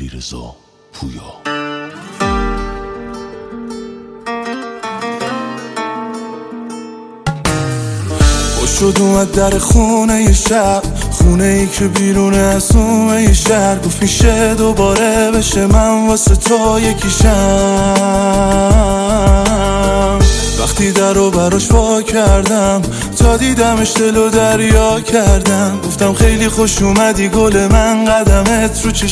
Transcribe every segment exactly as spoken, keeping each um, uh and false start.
علیرضا پویا. شد اومد در خونه ی شب، خونه ای که بیرونه از اومه ی شهر. گفت میشه دوباره بشه من واسه تو یکیشم. وقتی در رو براش وا کردم تا دیدمش دل و دریا کردم. گفتم خیلی خوش اومدی گل من، قدمت رو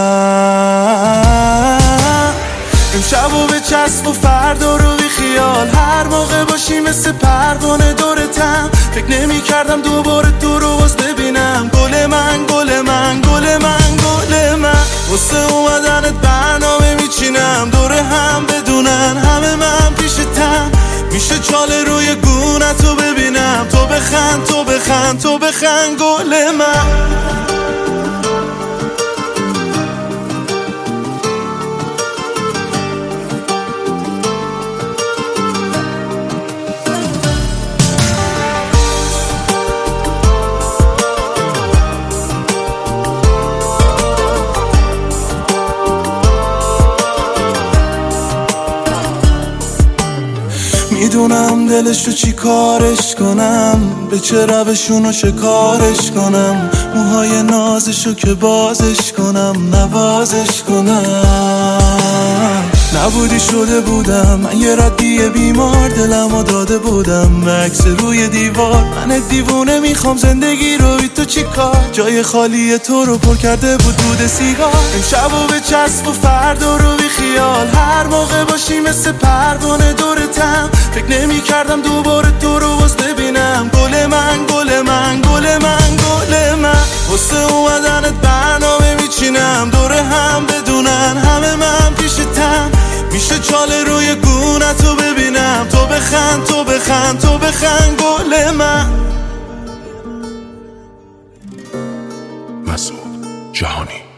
چشم. امشب و به چسب و فردا رو بی خیال، هر موقع باشی مثل پروانه دورتم. فکر نمی کردم دوباره تو رو باز ببینم. گل من گل من گل من گل من، واسه اومدنت برنامه میچینم. دوره هم بدونن همه من پیشتم. میشه چاله روی گونت رو ببینم. تو بخند تو بخند تو بخند گل من. میدونم دلشو چی کارش کنم، به چه روشونو شکارش کنم. موهای نازشو که بازش کنم نوازش کنم. نبودی شده بودم من یه ردیه بیمار، دلمو داده بودم به عکس روی دیوار. من دیوونه میخوام زندگی رو بی تو چی کار، جای خالی تو رو پر کرده بود دود سیگار. امشب و به چسب و فردا رو بی خیال، هر موقع باشی مثل پروانه دورتم. فکر نمی کردم دوباره تو رو باز ببینم. گل من گل من گل من گل من، واسه اومدنت برنامه میچینم. دوره هم بدونن همه من پیشتم. میشه چاله روی گونت رو ببینم. تو بخند تو بخند تو بخند گل من. مسعود جهانی.